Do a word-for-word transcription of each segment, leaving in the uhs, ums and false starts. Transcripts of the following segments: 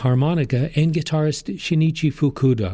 harmonica, and guitarist Shinichi Fukuda.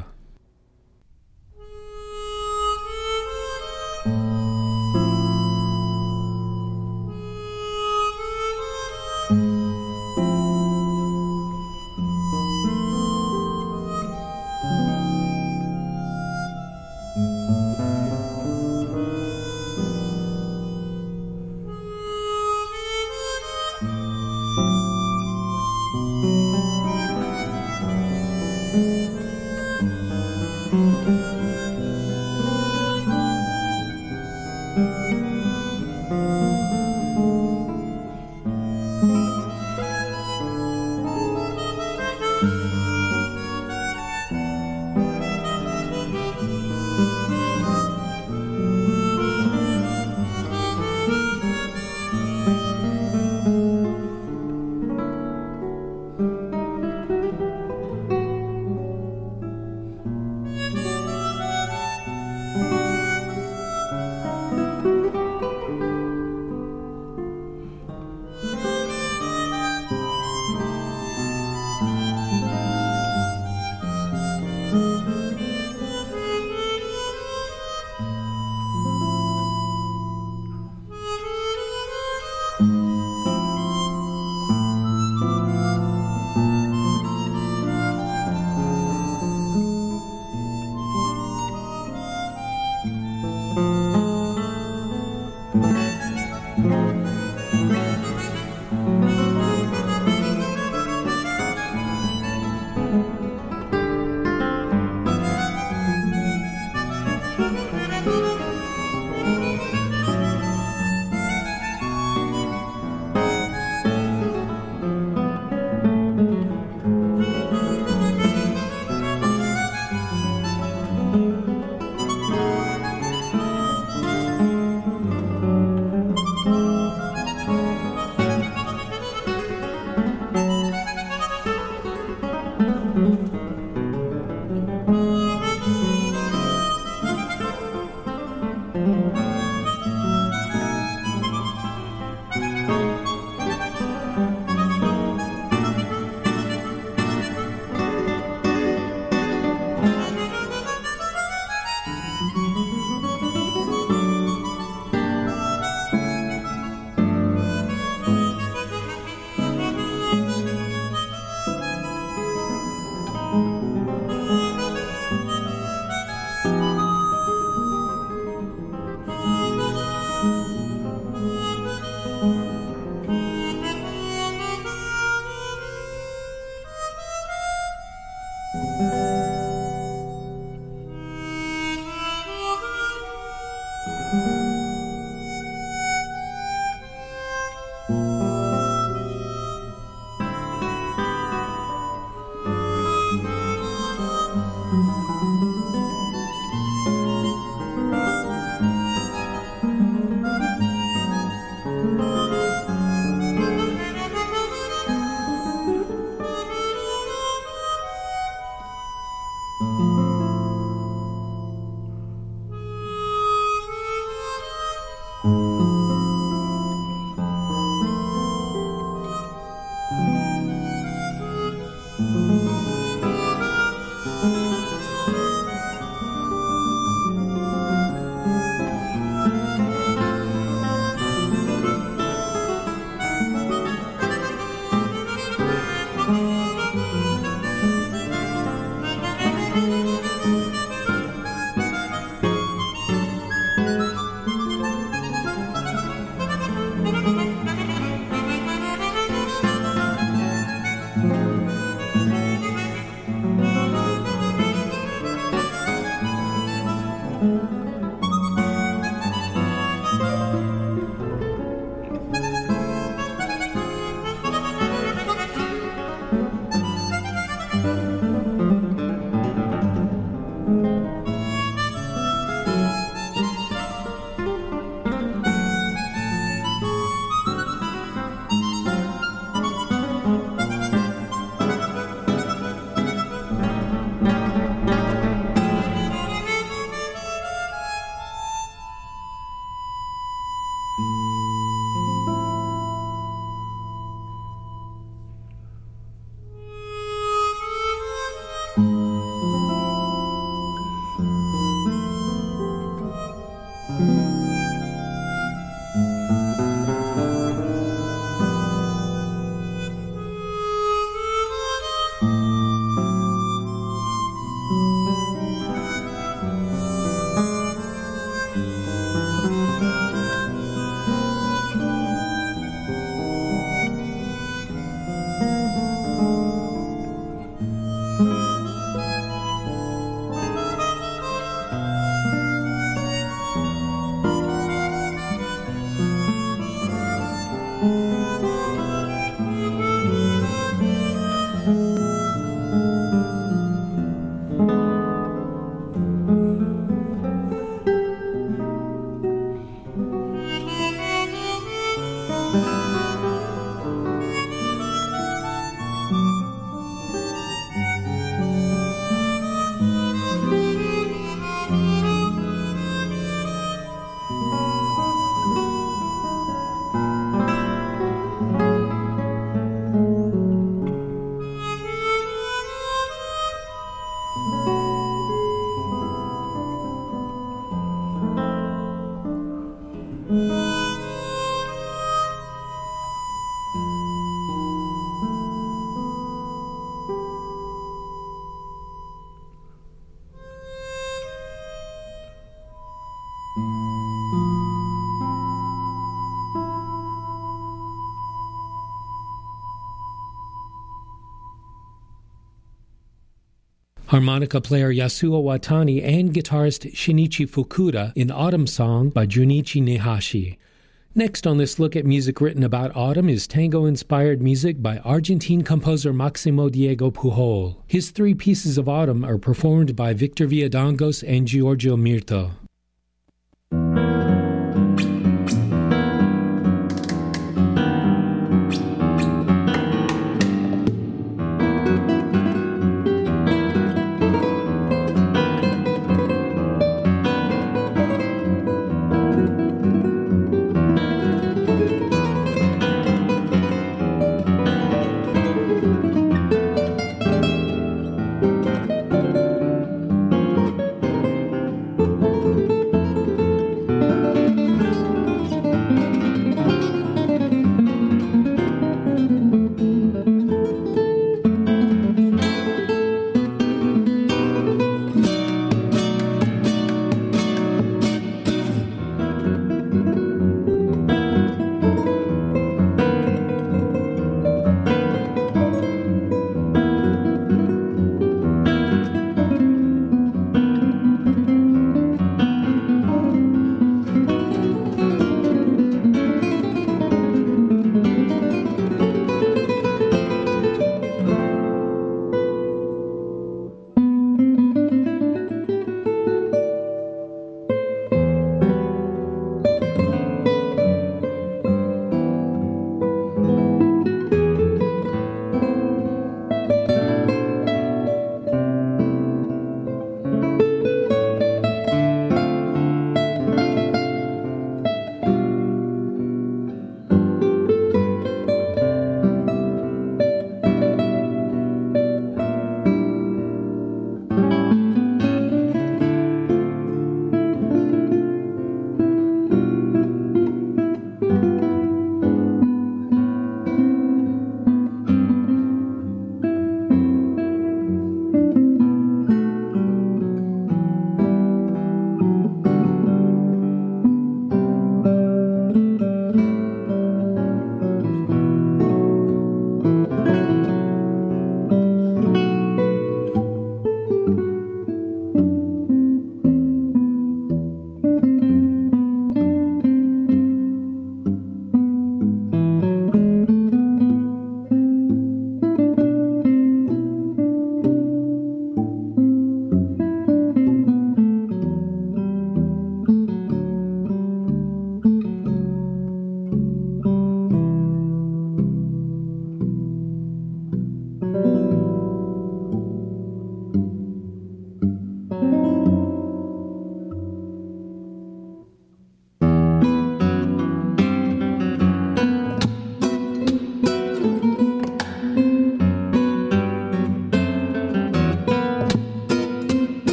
Harmonica player Yasuo Watani and guitarist Shinichi Fukuda in Autumn Song by Junichi Nehashi. Next on this look at music written about autumn is tango-inspired music by Argentine composer Maximo Diego Pujol. His three pieces of autumn are performed by Victor Villadangos and Giorgio Mirto.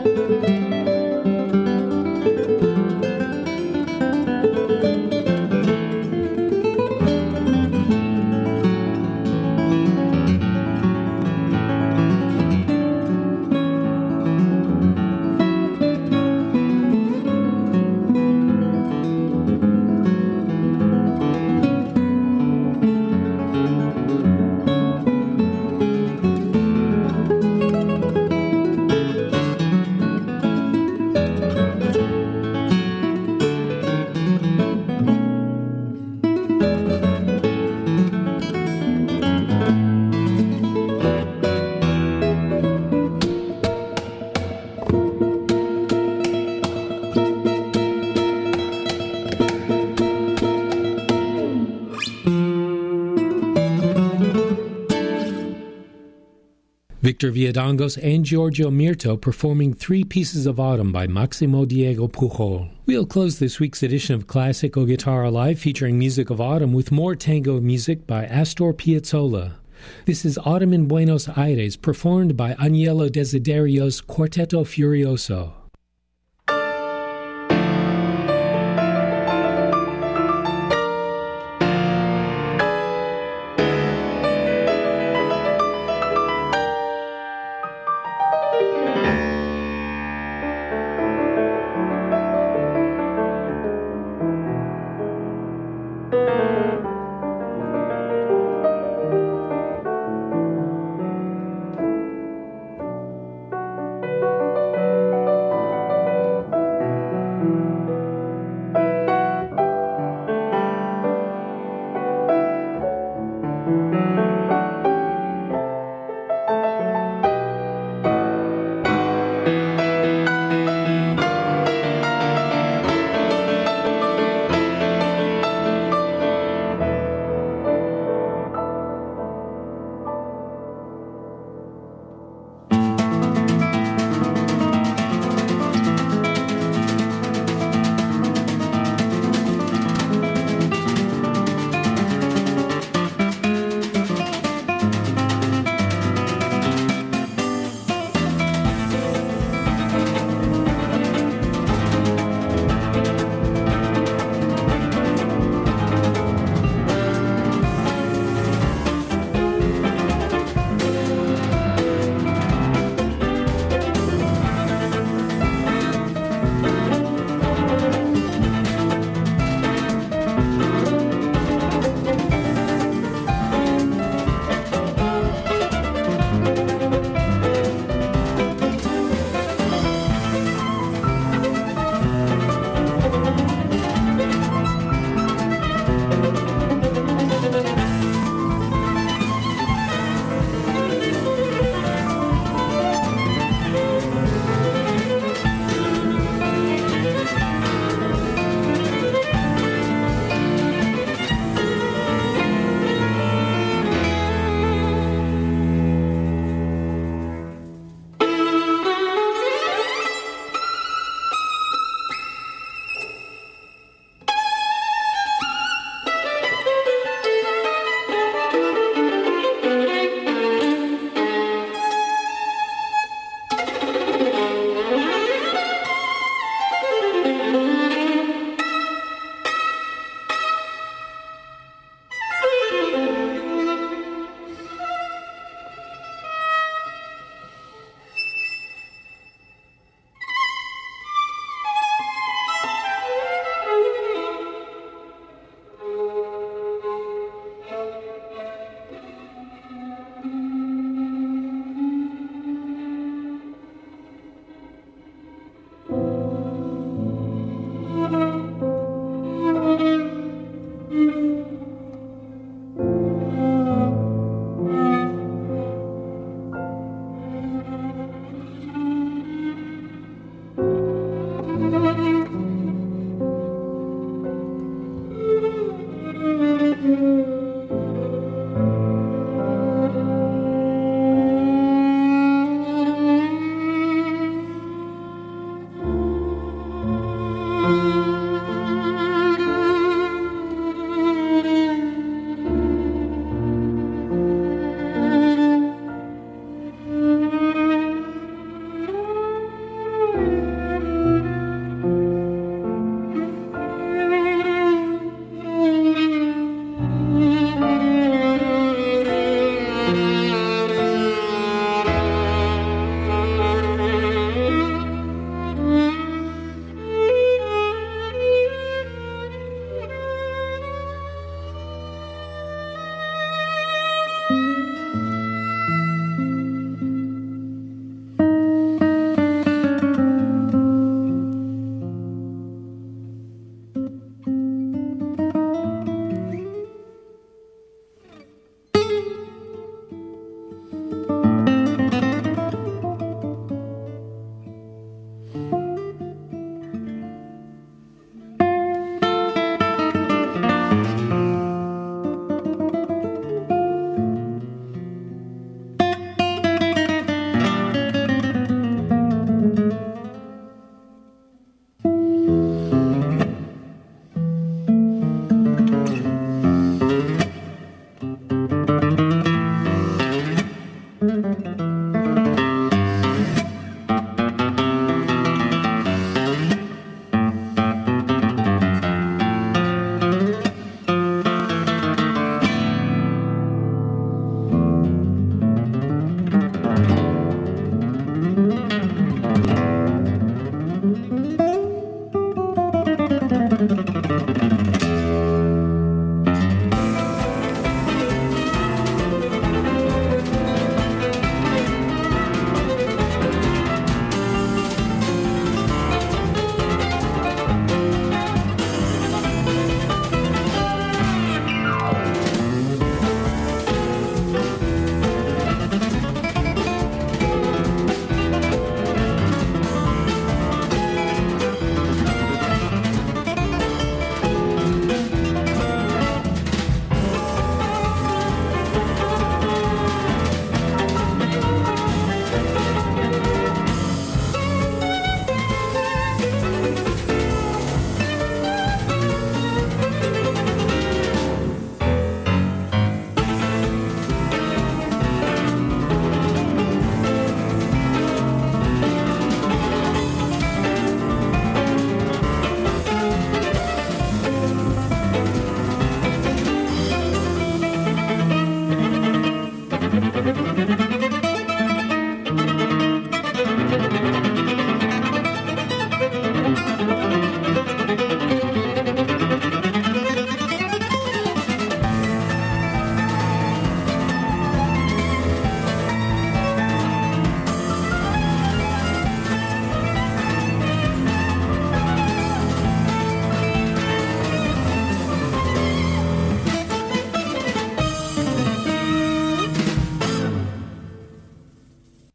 Victor Villadongos and Giorgio Mirto performing three pieces of Autumn by Maximo Diego Pujol. We'll close this week's edition of Classical Guitar Live featuring music of Autumn with more tango music by Astor Piazzolla. This is Autumn in Buenos Aires, performed by Agnello Desiderio's Quartetto Furioso.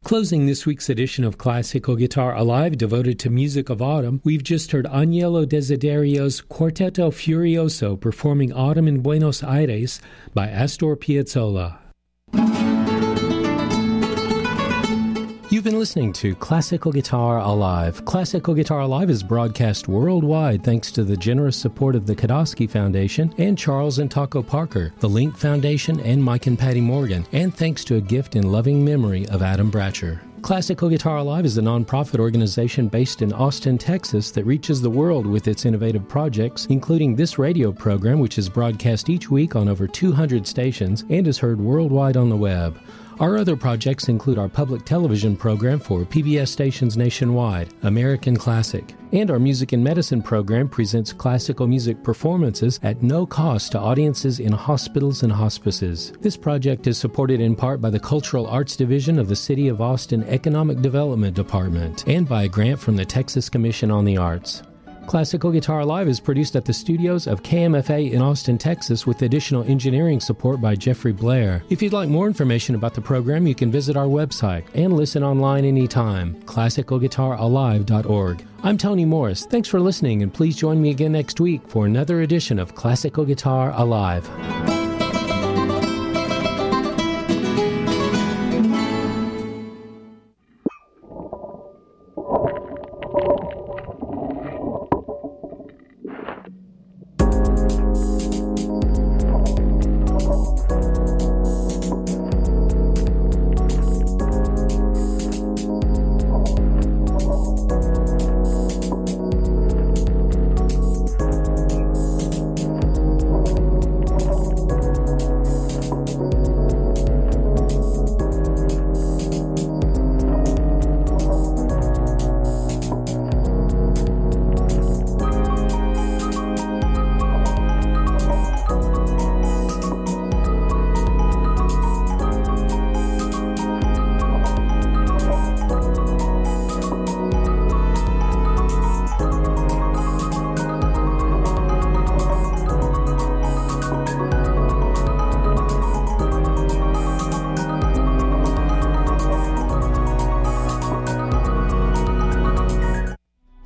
Closing this week's edition of Classical Guitar Alive, devoted to music of autumn, we've just heard Agnello Desiderio's Quartetto Furioso performing Autumn in Buenos Aires by Astor Piazzolla. You've been listening to Classical Guitar Alive. Classical Guitar Alive is broadcast worldwide thanks to the generous support of the Kodosky Foundation and Charles and Taco Parker, the Link Foundation, and Mike and Patty Morgan, and thanks to a gift in loving memory of Adam Bratcher. Classical Guitar Alive is a nonprofit organization based in Austin, Texas that reaches the world with its innovative projects, including this radio program, which is broadcast each week on over two hundred stations and is heard worldwide on the web. Our other projects include our public television program for P B S stations nationwide, American Classic, and our Music and Medicine program presents classical music performances at no cost to audiences in hospitals and hospices. This project is supported in part by the Cultural Arts Division of the City of Austin Economic Development Department and by a grant from the Texas Commission on the Arts. Classical Guitar Live is produced at the studios of K M F A in Austin, Texas, with additional engineering support by Jeffrey Blair. If you'd like more information about the program, you can visit our website and listen online anytime, classical guitar alive dot org. I'm Tony Morris. Thanks for listening, and please join me again next week for another edition of Classical Guitar Alive.